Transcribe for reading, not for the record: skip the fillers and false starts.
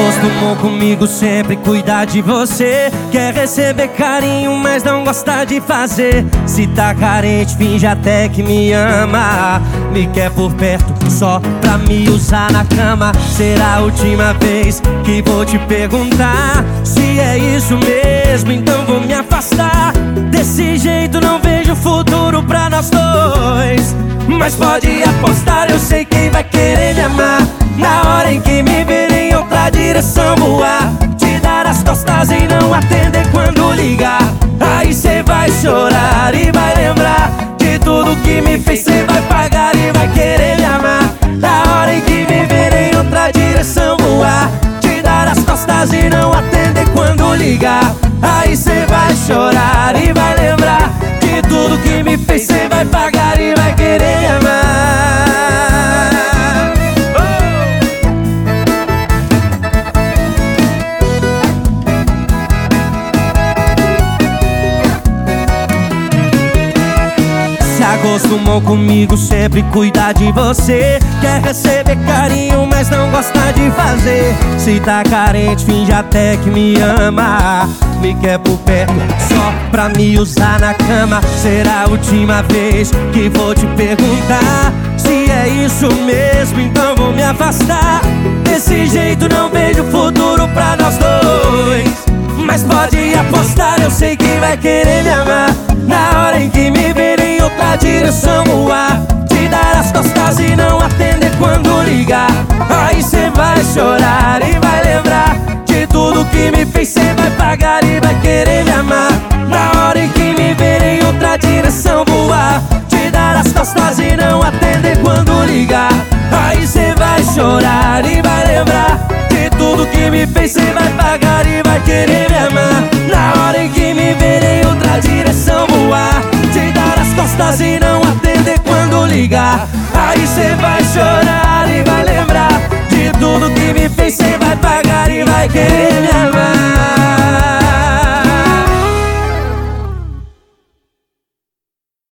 acostumou comigo sempre cuidar de você. Quer receber carinho, mas não gosta de fazer. Se tá carente, finge até que me ama. Me quer por perto só pra me usar na cama. Será a última vez que vou te perguntar. Se é isso mesmo, então vou me afastar. Desse jeito não vejo futuro pra nós dois. Mas pode apostar, eu sei quem vai querer me amar. Na hora em que me ver em outra direção voar, te dar as costas e não atender quando ligar. Aí cê vai chorar e vai lembrar de tudo que me fez. Cê vai pagar e vai querer me amar. Na hora em que me ver em outra direção voar, te dar as costas e não atender quando ligar. Aí cê vai chorar e vai lembrar de tudo que me fez. Cê vai pagar e vai querer me amar. Se acostumou comigo sempre cuidar de você. Quer receber carinho, mas não gosta de fazer. Se tá carente, finge até que me ama. Me quer por perto só pra me usar na cama. Será a última vez que vou te perguntar. Se é isso mesmo, então vou me afastar. Desse jeito não vejo futuro pra nós dois. Mas pode apostar, eu sei que vai querer me amar. Na hora em que me ver em outra direção voar, te dar as costas e não atender quando ligar. Aí cê vai chorar e vai lembrar de tudo que me fez. Cê vai pagar e vai querer me amar. Na hora em que me ver em outra direção voar, te dar as costas e não atender quando ligar. Aí cê vai chorar e vai lembrar de tudo que me fez. Cê vai pagar e vai querer me amar. Na hora em que me ver em outra direção voar, te dar as costas e não atender quando ligar. Aí cê vai chorar